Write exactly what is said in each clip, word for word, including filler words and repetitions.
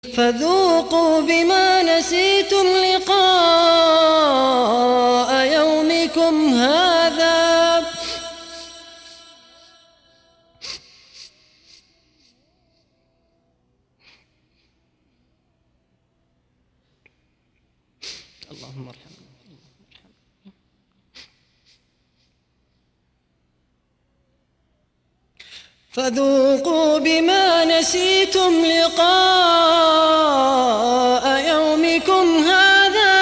فذوقوا بما نسيتم لقاء يومكم هذا اللهم ارحمنا. فذوقوا بما نسيتم لقاء يومكم هذا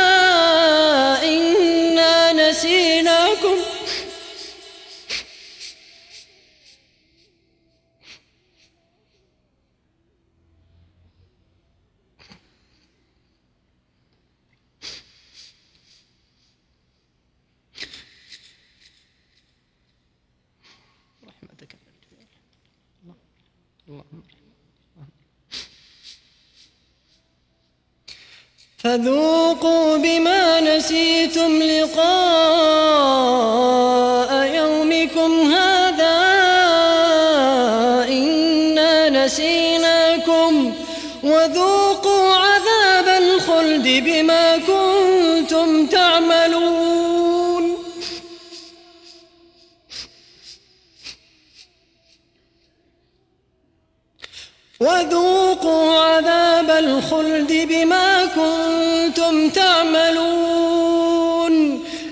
إنا نسيناكم رحمتك. فذوقوا بما نسيتم لقاء يومكم هذا إنا نسيناكم وذوقوا عذاب الخلد بما كنتم تعملون. وذوقوا عذاب الخلد بما كنتم تعملون.